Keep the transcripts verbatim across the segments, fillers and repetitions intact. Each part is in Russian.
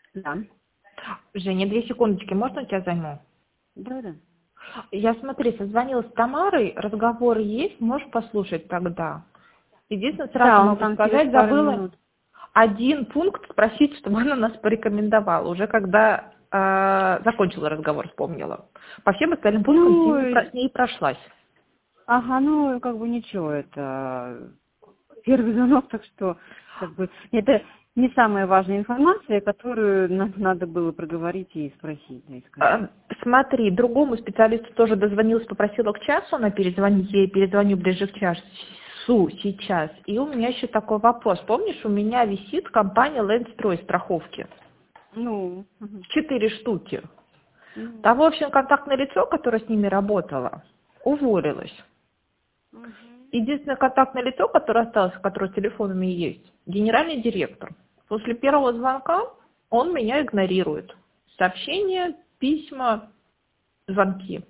Да. Женя, две секундочки, можно тебя займу? Да, да. Я, смотри, созвонилась с Тамарой, разговор есть, можешь послушать тогда. Единственное, сразу Да, он могу там через сказать, пару забыла минут. один пункт спросить, чтобы она нас порекомендовала. Уже когда э, закончила разговор, вспомнила. По всем остальным пунктам с ней, Ну, про- с ней прошлась. ага, ну, как бы ничего, это первый звонок, так что, как бы, это не самая важная информация, которую нам надо было проговорить и спросить, да, и сказать. Э, Смотри, другому специалисту тоже дозвонилась, попросила к часу, она перезвонить, ей перезвоню ближе к часу сейчас. И у меня еще такой вопрос. Помнишь, у меня висит компания Лендстрой страховки? Ну, мгм. Четыре штуки. Ну, Там, в общем, контактное лицо, которое с ними работало, уволилось. мгм. Единственное контактное лицо, которое осталось, которое с телефонами есть, генеральный директор. После первого звонка он меня игнорирует. Сообщения, письма, звонки.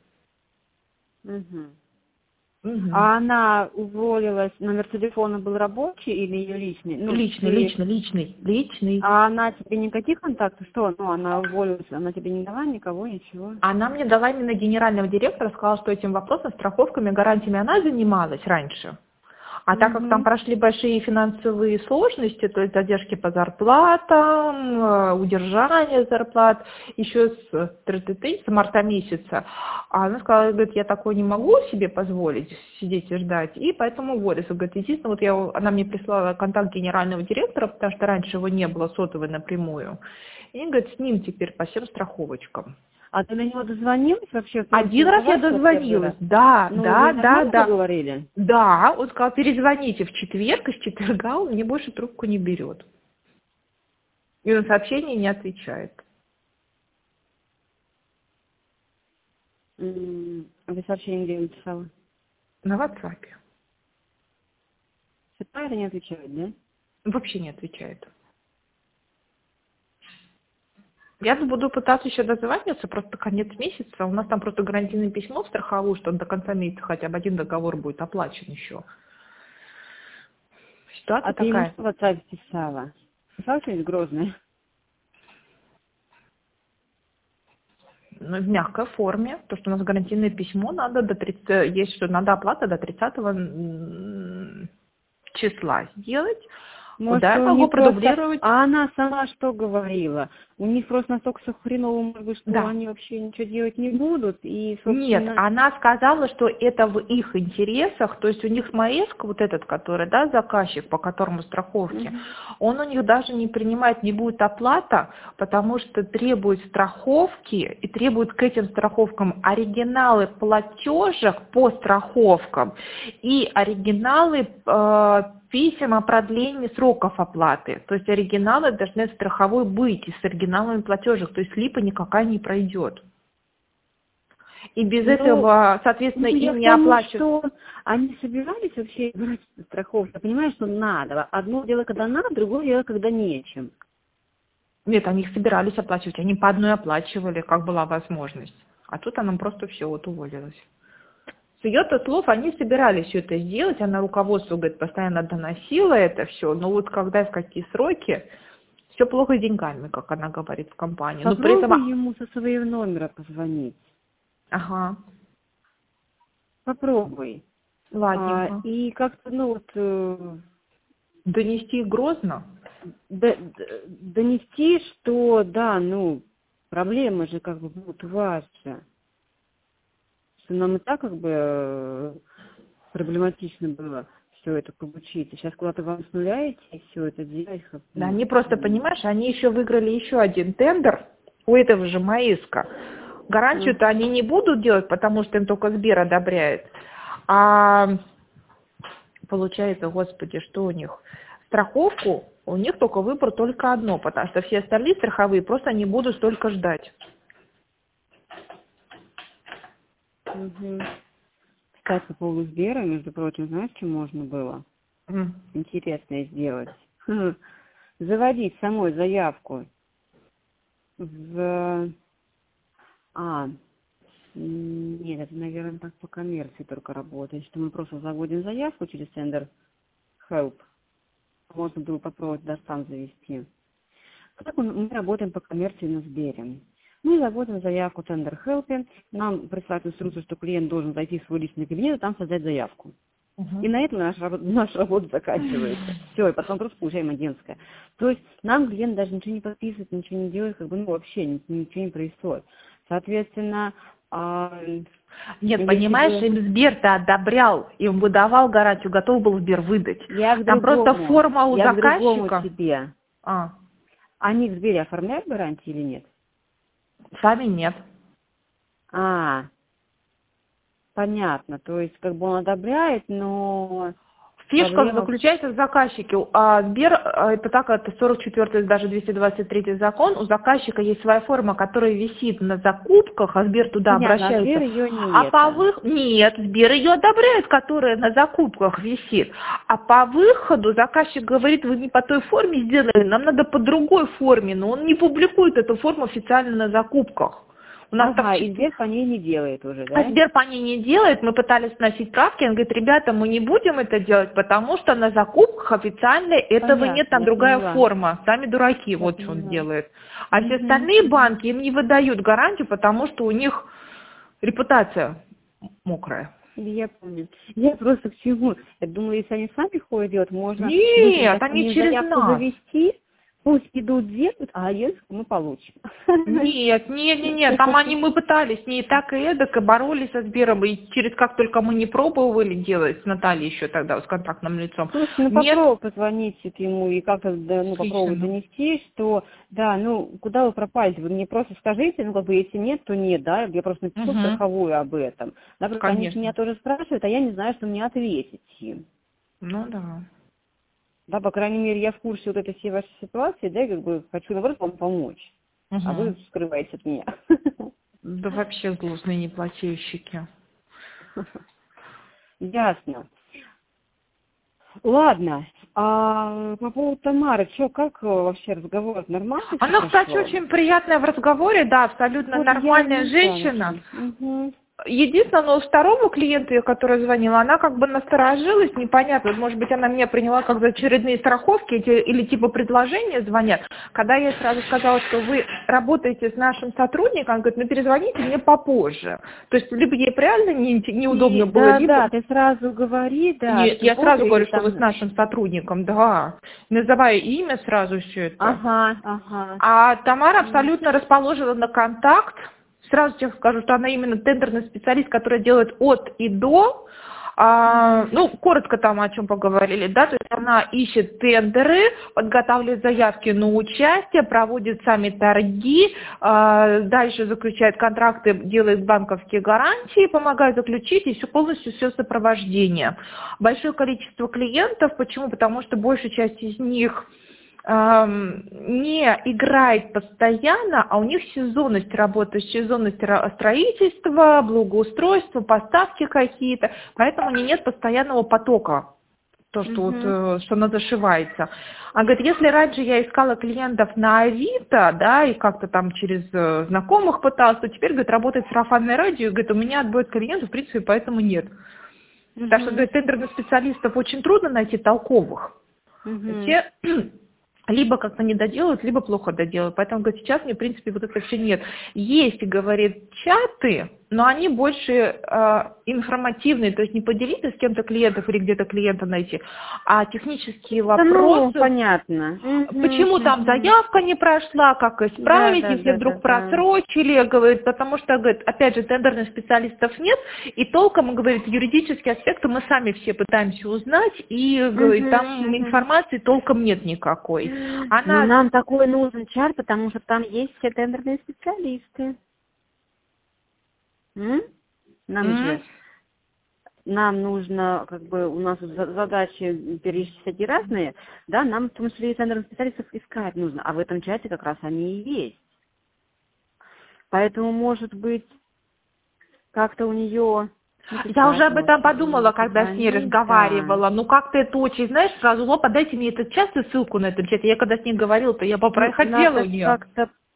Мгм. Мгм. А она уволилась, номер телефона был рабочий или ее личный? Ну, Личный, ты... личный, личный, личный. А она тебе никаких контактов? Что? Ну, она уволилась, она тебе не дала никого, ничего? Она мне дала именно генерального директора, сказала, что этим вопросом, страховками, гарантиями она занималась раньше. А так как там Угу. прошли большие финансовые сложности, то есть задержки по зарплатам, э, удержание зарплат, еще с, тры-ты-ты, с марта месяца, а она сказала, говорит, я такое не могу себе позволить сидеть и ждать, и поэтому уволилась. Говорит, единственное, вот я, она мне прислала контакт генерального директора, потому что раньше его не было, сотовый напрямую, и говорит, с ним теперь по всем страховочкам. А ты на него дозвонилась вообще? В принципе, Один раз я разговаривала первый дозвонилась, раз? да, Ну, вы да, да, нормально да. поговорили? Да, он сказал, перезвоните в четверг, и с четверга он мне больше трубку не берет. И на сообщение не отвечает. М, А вы сообщение где написала? На WhatsApp. Читает и не отвечает, да? Вообще не отвечает. Я буду пытаться еще дозвониться, просто конец месяца. У нас там просто гарантийное письмо в страховую, что до конца месяца хотя бы один договор будет оплачен еще. А Ситуация ты ему такая. что в WhatsApp писала? Писала что-нибудь грозное? Ну, в мягкой форме, то, что у нас гарантийное письмо надо до тридцатого, есть что надо оплата до тридцатого м, числа сделать. Может, Куда я у могу них просто... продублировать? А она сама что говорила? У них просто настолько все хреново, может быть, что Да. они вообще ничего делать не будут. И, Нет, собственно... она сказала, что это в их интересах, то есть у них Маэско, вот этот, который, да, заказчик, по которому страховки, Мгм. он у них даже не принимает, не будет оплата, потому что требует страховки и требует к этим страховкам оригиналы платежек по страховкам и оригиналы э, писем о продлении сроков оплаты. То есть оригиналы должны в страховой быть и с оригиналами платежек, то есть липа никакая не пройдет. И без Ну, этого, соответственно, ну, я им к не тому, оплачивают. что они собирались вообще брать страховку. Я понимаю, что надо. Одно дело, когда надо, другое дело, когда нечем. Нет, они их собирались оплачивать, они по одной оплачивали, как была возможность. А тут она просто все вот уволилась. С ее-то слов они собирались все это сделать, она руководству, говорит, постоянно доносила это все, но вот когда и в какие сроки, все плохо с деньгами, как она говорит в компании. Но при этом, Попробуй ему со своего номера позвонить. ага, Попробуй. А, ладненько. и как-то, ну вот, э, Донести грозно? д- д- донести, что, да, ну, проблемы же как бы будут у вас же. Что нам и так как бы э, проблематично было все это получить. И сейчас куда-то вам с нуля идти и все это делать, как бы, Да, ну, они просто, м. понимаешь, они еще выиграли еще один тендер у этого же Маиска. Гарантию-то Ага. они не будут делать, потому что им только Сбер одобряет. А получается, господи, что у них? Страховку у них только выбор только одно, потому что все остальные страховые просто не будут столько ждать. Мгм. Кстати, по поводу Сбера, между прочим, знаешь, что можно было М. интересное сделать? Хм. Заводить самой заявку в... А, м, нет, это, наверное, так по коммерции только работает, что мы просто заводим заявку через тендер Help. Можно было попробовать даже там завести. Как мы работаем по коммерции на Сбере? Мы заводим заявку Tender Help, нам присылают инструкцию, что клиент должен зайти в свой личный кабинет и там создать заявку. Мгм. И на этом наша, работа- наша работа заканчивается. Все, и потом просто получаем агентское. То есть нам клиент даже ничего не подписывает, ничего не делает, как бы, ну, вообще ни- ничего не происходит. Соответственно, а, Нет, если понимаешь, бы им Сбер-то одобрял, им выдавал гарантию, готов был Сбер выдать. я к Там просто другому, форма у я к другому заказчика. тебе. А, Они в Сбере оформляют гарантии или нет? сами нет. А, понятно. То есть, как бы он одобряет, но Фишка проблема... заключается в заказчике. А Сбер, а, это так, это сорок четвёртый, даже двести двадцать третий закон, у заказчика есть своя форма, которая висит на закупках, а Сбер туда Понятно, а обращается. Сбер ее не А по это. выходу... Нет, Сбер ее одобряет, которая на закупках висит. А по выходу заказчик говорит, вы не по той форме сделали, нам надо по другой форме, но он не публикует эту форму официально на закупках. У нас так Ага, и четыре- Сбер по ней не делает уже, А да? Сбер по ней не делает, мы пытались вносить правки, он говорит, ребята, мы не будем это делать, потому что на закупках официально этого Понятно, нет, там я другая поняла. форма, сами дураки, Я вот что он поняла. делает. А все Мгм, остальные мгм. банки им не выдают гарантию, потому что у них репутация мокрая. Я помню. Я просто к чему? Я думаю, если они сами ходят делать, можно быстро Нет, так по они ним через заявку нас. завести, пусть идут делают, а агентскую мы получим. Нет, нет, нет, нет, там они, мы пытались, не и так и эдак, и боролись со Сбером, и через как только мы не пробовали делать, с Натальей еще тогда, с контактным лицом, Слушай, ну нет, попробуй позвонить ему и как-то да, ну, попробовать отлично. донести, что да, ну куда вы пропали? Вы мне просто скажите, ну как бы если нет, то нет, да, я просто напишу Угу. страховую об этом. Да, просто они же меня Конечно. тоже спрашивают, а я не знаю, что мне ответить им. Ну да. Да, по крайней мере, я в курсе вот этой всей вашей ситуации, да, и как бы хочу, наоборот, вам помочь. А вы Угу. скрываете от меня. Да вообще злостные неплательщики. Ясно. Ладно. А по поводу Тамары, что, как э, вообще разговор? Нормально все Она, кстати, прошло? очень приятная в разговоре, да, абсолютно Вот я нормальная не знаю женщина. вообще. Угу. Единственное, но у второго клиента, которая звонила, она как бы насторожилась, непонятно, может быть, она меня приняла как за очередные страховки эти, или типа предложения звонят. Когда я ей сразу сказала, что вы работаете с нашим сотрудником, она говорит, ну перезвоните мне попозже. То есть либо ей реально не, неудобно И, было, да, либо... да, ты сразу говори, да, Нет, что я сразу позже, или говорю, что вы с там... нашим сотрудником, да, называя имя сразу все это. Ага, ага. А Тамара М. абсолютно расположена на контакт. Сразу тебе скажу, что она именно тендерный специалист, который делает от и до. А, ну, коротко там о чем поговорили, да, то есть она ищет тендеры, подготавливает заявки на участие, проводит сами торги, а, дальше заключает контракты, делает банковские гарантии, помогает заключить и все полностью все сопровождение. Большое количество клиентов, почему? Потому что большая часть из них не играет постоянно, а у них сезонность работы, сезонность строительства, благоустройства, поставки какие-то, поэтому у них нет постоянного потока, то, что, вот, Мгм. э, что она зашивается. Она говорит, если раньше я искала клиентов на Авито, да, и как-то там через э, знакомых пыталась, то теперь, говорит, работает сарафанное радио, и, говорит, у меня отбоит клиентов, в принципе, поэтому нет. Так что, Мгм. говорит, тендерных специалистов очень трудно найти толковых. Мгм. Те либо как-то не доделают, либо плохо доделают. Поэтому, говорит, сейчас мне, в принципе, вот это все нет. Есть, говорит, чаты, но они больше э, информативные, то есть не поделиться с кем-то клиентов или где-то клиента найти, а технические Да, ну, вопросы, понятно. Мгм, почему там мгм. заявка не прошла, как Да, исправить, да, если да, да, вдруг да. просрочили, говорит, потому что, говорит, опять же, тендерных специалистов нет, и толком, говорит, юридические аспекты мы сами все пытаемся узнать, и, говорит, Мгм, там мгм. информации толком нет никакой. Ну, Она, нам такой нужен чат, потому что там есть все тендерные специалисты. М? Нам м, же, нам нужно, как бы, у нас за- задачи перечислить разные, да, нам в том числе и тендерных специалистов искать нужно, а в этом чате как раз они и есть. Поэтому, может быть, как-то у нее я уже написать, об этом может, подумала, или когда с ней позвонить, да. разговаривала. Ну, как-то это очень, знаешь, сразу, о, подайте мне этот час и ссылку на этот чат. Я когда с ней говорила, то я Ну, попроходила у надо нее. как-то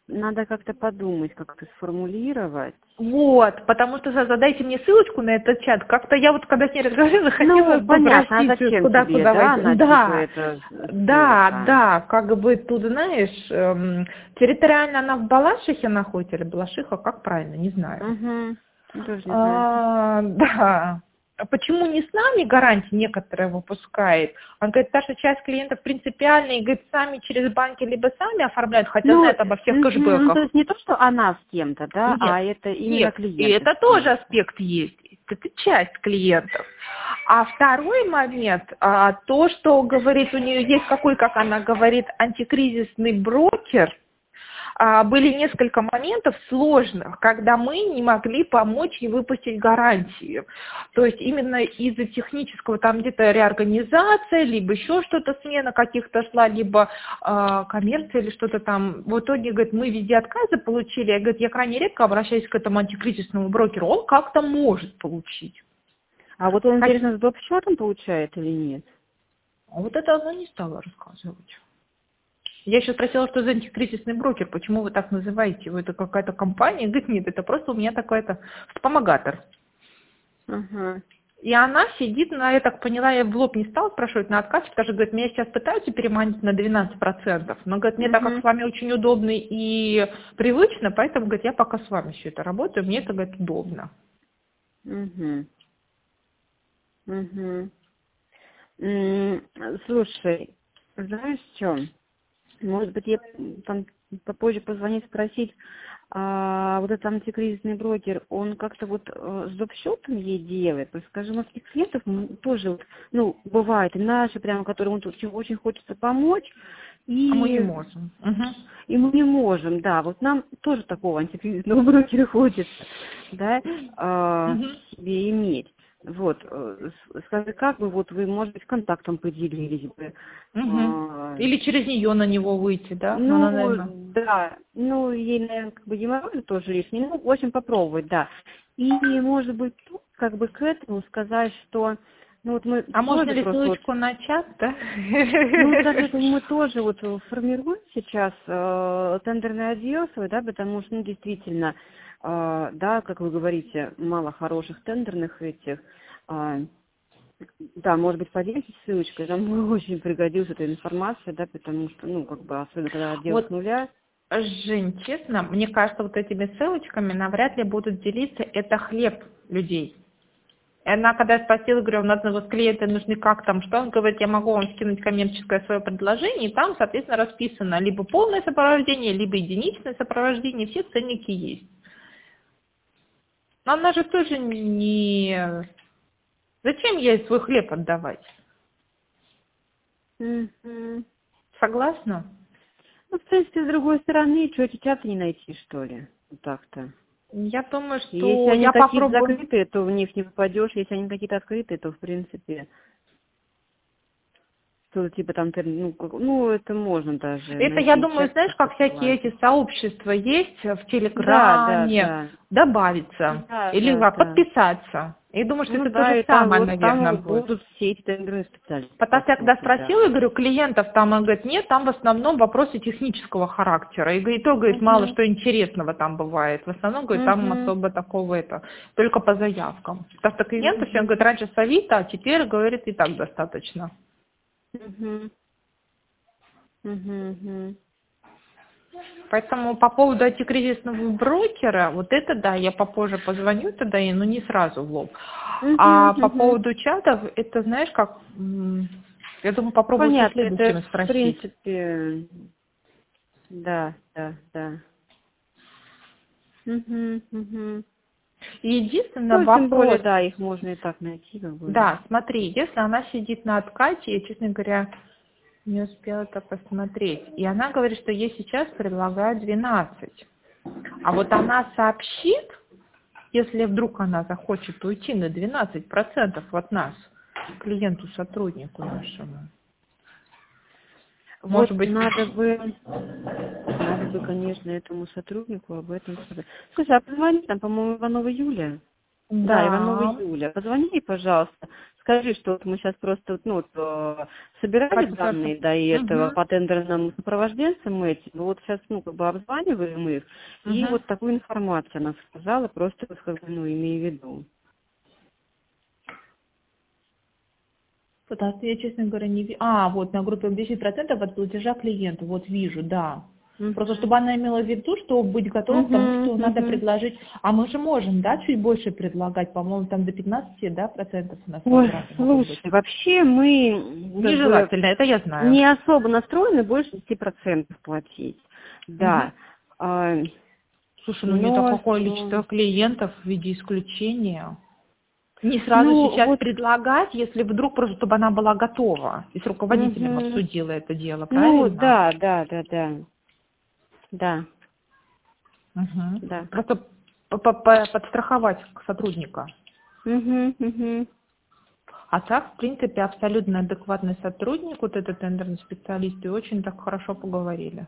надо как-то подумать, как это сформулировать. Вот, потому что задайте мне ссылочку на этот чат. Как-то я вот когда с ней разговаривала, хотела Ну, понятно, а попросить, зачем куда тебе, куда да, войти. она, типа, Да, это да, ссылка? да, как бы тут, знаешь, эм, территориально она в Балашихе находится, или Балашиха, как правильно, не знаю. Угу, тоже не знаю. А, да. А почему не с нами гарантии некоторые выпускает? Он говорит, та что часть клиентов принципиальные, говорит, сами через банки либо сами оформляют, хотя Ну, знают обо всех мгм, ну, то кэшбэках. есть не то, что она с кем-то, да, Нет, а это именно нет, и клиенты это с тоже кем-то. аспект есть, это часть клиентов. А второй момент, а, то, что говорит, у нее есть какой, как она говорит, антикризисный брокер. А, были несколько моментов сложных, когда мы не могли помочь ей выпустить гарантию. То есть именно из-за технического, там где-то реорганизация, либо еще что-то, смена каких-то шла, либо э, коммерция или что-то там. В итоге, говорит, мы везде отказы получили. Я, говорит, я крайне редко обращаюсь к этому антикризисному брокеру. Он как-то может получить. А вот он, Как- интересно, с доп-счетом получает или нет? А вот это она не стала рассказывать. Я еще спросила, что за антикризисный брокер, почему вы так называете? Вы это какая-то компания? Говорит, нет, это просто у меня такой-то вспомогатор. Ага. И она сидит, на, я так поняла, я в лоб не стала спрашивать на отказ, потому что, говорит, меня сейчас пытаются переманить на двенадцать процентов, но, говорит, мне так как Угу. с вами очень удобно и привычно, поэтому, говорит, я пока с вами все это работаю, мне это, говорит, удобно. Угу. Угу. Слушай, знаешь что? Может быть, я там попозже позвонить, спросить, а вот этот антикризисный брокер, он как-то вот э, с доп-счетом ей делает? Потому что, скажем, у таких клиентов м, тоже, вот, ну, бывает, и наши, прямо, которым вот очень, очень хочется помочь, А мы не и, можем. Угу. и мы не можем, да, вот нам тоже такого антикризисного брокера хочется, да, э, Угу. себе иметь. Вот, э, с- скажи, как бы вот вы, может быть, контактом поделились бы? Угу. А, Или через нее на него выйти, да? Но она, ну, наверное... да, ну, ей, наверное, как бы геморрой тоже лишний, ну, в общем, попробовать, да. И, может быть, тут как бы к этому сказать, что, ну, вот мы А можно тоже ли просто вот, ссылочку на чат, да? ну, скажи, что мы тоже вот формируем сейчас э, тендерный отдел свой, да, потому что, ну, действительно, э, да, как вы говорите, мало хороших тендерных этих, э, да, может быть, поделитесь ссылочкой, нам бы очень пригодилась эта информация, да, потому что, ну, как бы, особенно когда отдел с Вот, нуля. Жень, честно, мне кажется, вот этими ссылочками навряд ли будут делиться, это хлеб людей. И она, когда я спросила, говорю, у нас вот клиенты нужны как там, что он говорит, я могу вам скинуть коммерческое свое предложение, и там, соответственно, расписано либо полное сопровождение, либо единичное сопровождение, все ценники есть. Но она же тоже не... Зачем ей свой хлеб отдавать? Мгм. Согласна? Ну, в принципе, с другой стороны, что, эти чаты не найти, что ли? Вот так-то. Я думаю, И если что они я какие-то попробую... закрытые, то в них не попадешь. Если они какие-то открытые, то, в принципе, что типа там, ты, ну, как- ну, это можно даже Это, я найти думаю, чат, знаешь, как-то как всякие поладить. эти сообщества есть в Да, да, Телеграме, да. добавиться Да, или да, как, да. подписаться. И думаю, что Ну это то да, же и там самое, вот там наверное, вот будет. будут все эти тендерные специалисты, Потому по что я когда сути, да. спросила, я говорю, клиентов там, он говорит, нет, там в основном вопросы технического характера. И говорит, то, говорит, мало Угу. что интересного там бывает. В основном, говорит, там Угу. особо такого это, только по заявкам. Потому что клиентов, я Угу. говорит, раньше с Авито, а теперь, говорит, и так достаточно. Угу. Угу. Поэтому по поводу антикризисного брокера, вот это да, я попозже позвоню тогда, и, но не сразу в лоб. Угу. А по Угу. поводу чатов, это знаешь как, м, я думаю, попробую со Понятно, следующими это в спросить. принципе, да, да, да. Угу. Угу. И единственный Ну, тем более, вопрос, да, их можно и так найти, как бы. да, смотри, если она сидит на откате, я, честно говоря, не успела это посмотреть, и она говорит, что ей сейчас предлагают двенадцать, а вот она сообщит, если вдруг она захочет уйти на двенадцать процентов от нас, клиенту, сотруднику нашему. Вот Может быть, надо бы, надо бы, конечно, этому сотруднику об этом сказать. Слушай, а позвони, там, по-моему, Иванова Юлия. Да, Иванова да. Юля. Позвони ей, пожалуйста. скажи, что вот мы сейчас просто ну, вот, э, собирали Подскажи. данные до этого Мгм. по тендерным сопровожденцам этим, ну, вот сейчас ну, как бы обзваниваем их, и Мгм. вот такую информацию она сказала, просто вот, как бы, ну, имею в виду. Потому что я, честно говоря, не вижу. А, вот на группе десять процентов от платежа клиенту. Вот вижу, да. Просто Угу. чтобы она имела в виду, что быть готова к тому, Угу, что надо угу. предложить. А мы же можем, да, чуть больше предлагать. По-моему, там до пятнадцати, да, процентов у нас Ой, возвраты могут быть. слушай, вообще мы как бы Нежелательно, это я знаю. не особо настроены больше десяти процентов платить. Мгм. Да. А, Слушай, ну не но, такое э, количество клиентов в виде исключения. Не сразу ну, сейчас вот, предлагать, если вдруг просто, чтобы она была готова и с руководителем мгм. обсудила это дело, Ну, правильно? да, да, да, да. Да, Мгм. да. Просто по- по- по- подстраховать сотрудника. Угу, угу, А так, в принципе, абсолютно адекватный сотрудник, вот этот тендерный специалист, и очень так хорошо поговорили.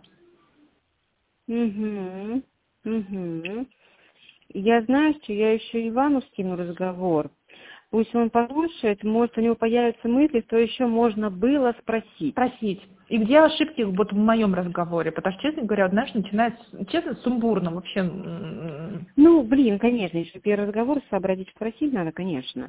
угу, угу. Я знаю, что я еще Ивану скину разговор. Пусть он послушает, может, у него появятся мысли, что еще можно было спросить. Спросить. И где ошибки вот в моем разговоре? Потому что, честно говоря, вот, знаешь, начинается, честно, сумбурно вообще. м, Ну, блин, конечно, еще первый разговор сообразить, спросить надо, конечно.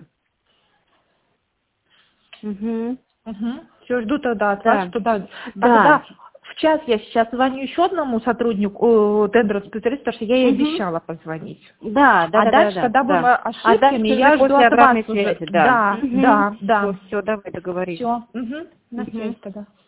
Угу. Все, жду тогда от вас, Да, что да. да. Тогда в час я сейчас звоню еще одному сотруднику, э, тендеру специалисту, потому что я ей Угу. обещала позвонить. Да, да, А да, да, дальше, да, когда будем да. о- А ошибками, дальше уже я жду после от вас обратной уже. связи, да. Да, Угу. да, да. Все, все, давай договорились. Все. На связи Угу. тогда.